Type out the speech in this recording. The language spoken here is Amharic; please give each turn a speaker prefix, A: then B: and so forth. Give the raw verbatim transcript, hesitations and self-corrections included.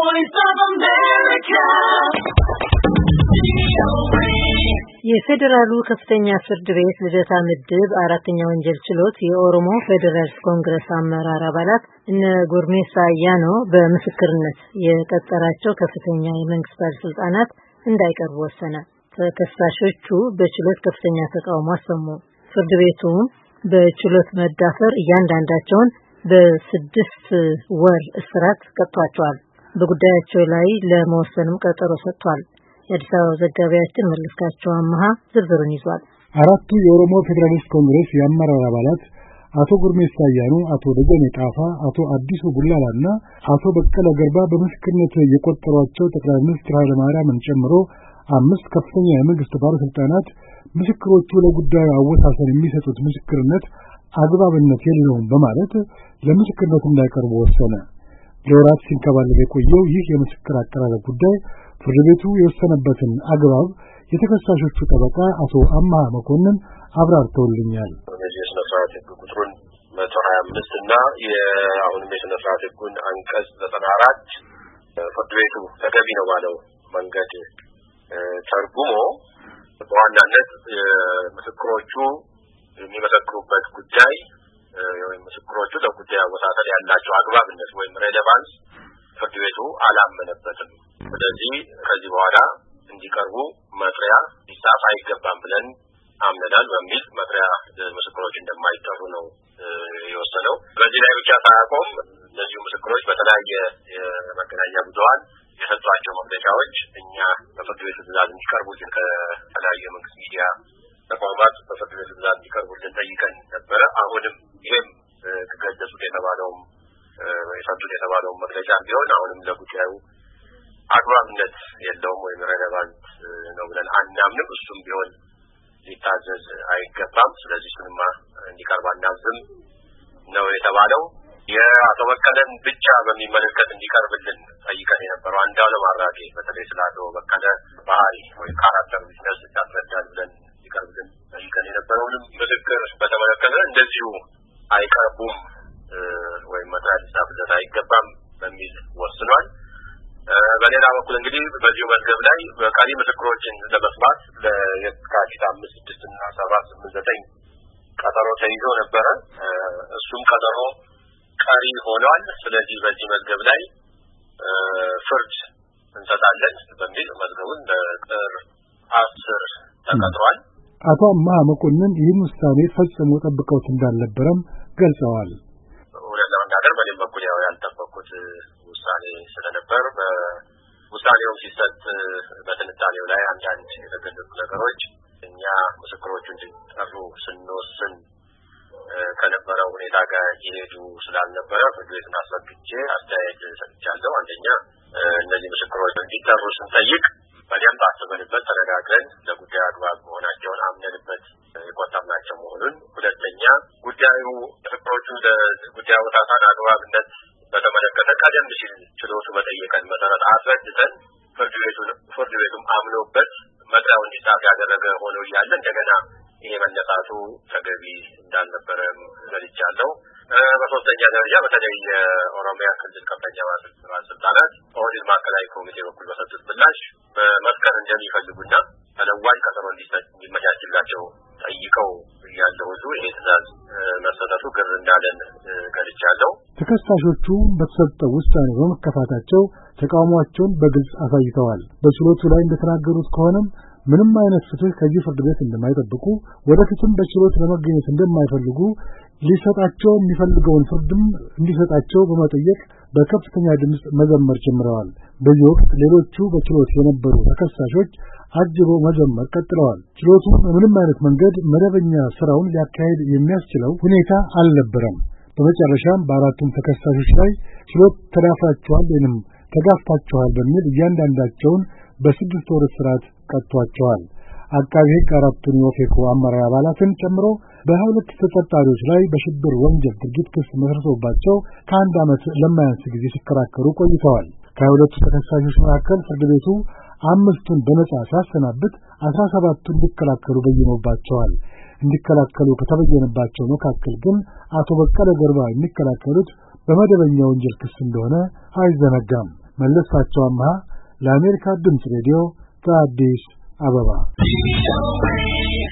A: Voice of America.
B: የፌዴራሉ ከፍተኛ ፍርድ ቤት ልደታ ምድብ አራተኛ ወንጀል ችሎት የኦሮሞ ፌዴራልስ ኮንግረስ አመራር አባላት እነ ጉርሜሳ አያኖ በምስክርነት የቀጠራቸው ከፍተኛ የመንግስት ባለስልጣናት እንዳይቀርቡ ወሰነ። ተከሳሾቹ በችሎት ከፍተኛ ተቃውሞ አሰሙ። ፍርድ ቤቱም በችሎት መዳፈር እያንዳንዳቸውን በስድስት ወር እስራት ቀጥቷቸዋል። በጉዳያቸው ላይ ለመወሰንም ቀጠሮ ሰጥቷል። የአዲስ አበባ ዘጋቢያችን መለስካቸው አማሃ ዝርዝሩን ይዟል።
C: አራቱ የኦሮሞ ፌዴራሊስት ኮንግረስ የአመራር አባላት አቶ ጉርሜሳ አያኖ፣ አቶ ደጀኔ ጣፋ፣ አቶ አዲሱ ቡላላና አቶ በቀለ ገርባ በምስክርነት የቆጠሯቸው ጠቅላይ ሚኒስትር ኃይለ ማርያምን ጨምሮ አምስት ከፍተኛ የመንግስት ባለስልጣናት ምስክሮቹ ለጉዳዩ አወሳሰን የሚሰጡት ምስክርነት አግባብነት የለውም በማለት ለምስክርነት እንዳይቀርቡ ወሰነ። ለወራት ሲንከባለል የቆየው ይህ የምስክር አቀራረብ ጉዳይ ፍርድ ቤቱ የወሰነበትን አግባብ የተከሳሾቹ ጠበቃ አቶ አማሃ መኮንን አብራርተውልኛል።
D: የስነ ስርዓት ህግ ቁጥሩን መቶ ሀያ አምስት እና የአሁንም የስነ ስርዓት ህጉን አንቀጽ ዘጠና አራት ፍርድ ቤቱ ተገቢ ነው ባለው መንገድ ተርጉሞ በዋናነት ምስክሮቹ የሚመሰክሩበት ጉዳይ ወይም ምስክሮቹ ለጉዳዩ አወሳሰን ያላቸው አግባብነት ወይም ሬሌቫንስ ፍርድ ቤቱ አላመነበትም። ስለዚህ ከዚህ በኋላ እንዲቀርቡ መጥሪያ ሊጻፍ አይገባም ብለን አምነናል በሚል መጥሪያ ምስክሮች እንደማይጠሩ ነው የወሰነው። በዚህ ላይ ብቻ ሳያቆም እነዚህ ምስክሮች በተለያየ የመገናኛ ብዙኃን የሰጧቸው መግለጫዎች እኛ በፍርድ ቤቱ ትዕዛዝ እንዲቀርቡልን ከተለያዩ የመንግስት ሚዲያ ተቋማት በፍርድ ቤቱ ትዕዛዝ እንዲቀርቡልን ጠይቀን ነበረ። አሁንም ይህም ከገለጹት የተባለውም የሰጡት የተባለውም መግለጫ ቢሆን አሁንም ለጉዳዩ አግባብነት የለውም ወይም ሬሌቫንት ነው ብለን አናምንም። እሱም ቢሆን ሊታዘዝ አይገባም። ስለዚህ እሱንማ እንዲቀርብ አናዝም ነው የተባለው። የአቶ በቀለን ብቻ በሚመለከት እንዲቀርብልን ጠይቀን የነበረው አንዳለም አራጌ በተለይ ስለ አቶ በቀለ ባህሪ ወይም ካራክተር ቢዝነስ እንዳስረዳል ብለን እንዲቀርብልን ጠይቀን የነበረውንም ምስክር በተመለከተ እንደዚሁ አይቀርቡም ወይም መጥሪያ ሊጻፍለት አይገባም በሚል ወስኗል። በሌላ በኩል እንግዲህ በዚሁ መዝገብ ላይ በቀሪ ምስክሮችን ለመስማት ለየካቲት አምስት ስድስት እና ሰባት ስምንት ዘጠኝ ቀጠሮ ተይዞ ነበረ። እሱም ቀጠሮ ቀሪ ሆኗል። ስለዚህ በዚህ መዝገብ ላይ ፍርድ እንሰጣለን በሚል መዝገቡን ለጥር አስር ተቀጥሯል።
C: አቶ አማሃ መኮንን ይህን ውሳኔ ፈጽሞ ጠብቀውት እንዳልነበረም ገልጸዋል።
D: እውነት ለመናገር በእኔም በኩል ያው ያልጠበቁት ውሳኔ ስለነበር በውሳኔው ሲሰጥ በትንታኔው ላይ አንዳንድ የተገለጹ ነገሮች እኛ ምስክሮቹ እንዲጠሩ ስንወስን ከነበረው ሁኔታ ጋር ይሄዱ ስላልነበረ ፍርድ ቤቱን አስፈቅጄ አስተያየት ሰጥቻለሁ። አንደኛ እነዚህ ምስክሮች እንዲጠሩ ስንጠይቅ በደንብ አስበንበት ተነጋግረን ለጉዳዩ አግባብ መሆናቸውን አምነንበት የቆጠርናቸው መሆኑን፣ ሁለተኛ ጉዳዩ ምስክሮቹ ለጉዳዩ አወሳሰን አግባብነት በተመለከተ ቀደም ሲል ችሎቱ በጠየቀን መሰረት አስረድተን ፍርድ ቤቱን ፍርድ ቤቱም አምኖበት መጥሪያው እንዲጻፍ ያደረገ ሆኖ እያለ እንደገና ይሄ መነሳቱ ተገቢ እንዳልነበረም ገልጫለሁ። በሶስተኛ ደረጃ በተለይ የኦሮሚያ ክልል ከፍተኛ ባለስልጣናት ኦህዴድ ማዕከላዊ ኮሚቴ በኩል በሰጡት ምላሽ በመስከር እንደሚፈልጉና ተለዋጭ ቀጠሮ እንዲመቻችላቸው ጠይቀው እያለ ሁሉ ይሄ ትዕዛዝ መሰጠቱ ግር እንዳለን ገልጫለሁ።
C: ተከሳሾቹ በተሰጠው ውሳኔ በመከፋታቸው ተቃውሟቸውን በግልጽ አሳይተዋል። በችሎቱ ላይ እንደተናገሩት ከሆነም ምንም አይነት ፍትህ ከዚህ ፍርድ ቤት እንደማይጠብቁ፣ ወደፊትም በችሎት ለመገኘት እንደማይፈልጉ፣ ሊሰጣቸው የሚፈልገውን ፍርድም እንዲሰጣቸው በመጠየቅ በከፍተኛ ድምፅ መዘመር ጀምረዋል። በዚህ ወቅት ሌሎቹ በችሎት የነበሩ ተከሳሾች አጅበው መዘመር ቀጥለዋል። ችሎቱ በምንም አይነት መንገድ መደበኛ ስራውን ሊያካሄድ የሚያስችለው ሁኔታ አልነበረም። በመጨረሻም በአራቱም ተከሳሾች ላይ ችሎት ተዳፍራቸዋል ወይንም ተጋፍታቸዋል በሚል እያንዳንዳቸውን በስድስት ወር እስራት ቀጥቷቸዋል። አቃቤ ሕግ አራቱን የኦፌኮ አመራር አባላትን ጨምሮ በሀያ ሁለት ተጠርጣሪዎች ላይ በሽብር ወንጀል ድርጊት ክስ መስርቶባቸው ከአንድ ዓመት ለማያንስ ጊዜ ሲከራከሩ ቆይተዋል። ከሀያ ሁለቱ ተከሳሾች መካከል ፍርድ ቤቱ አምስቱን በነጻ ሲያሰናብት አስራ ሰባቱን ሊከላከሉ በይኖባቸዋል። እንዲከላከሉ ከተበየነባቸው መካከል ግን አቶ በቀለ ገርባ የሚከላከሉት በመደበኛ ወንጀል ክስ እንደሆነ አይዘነጋም። መለስካቸው አምሃ ለአሜሪካ ድምፅ ሬዲዮ ከአዲስ አበባ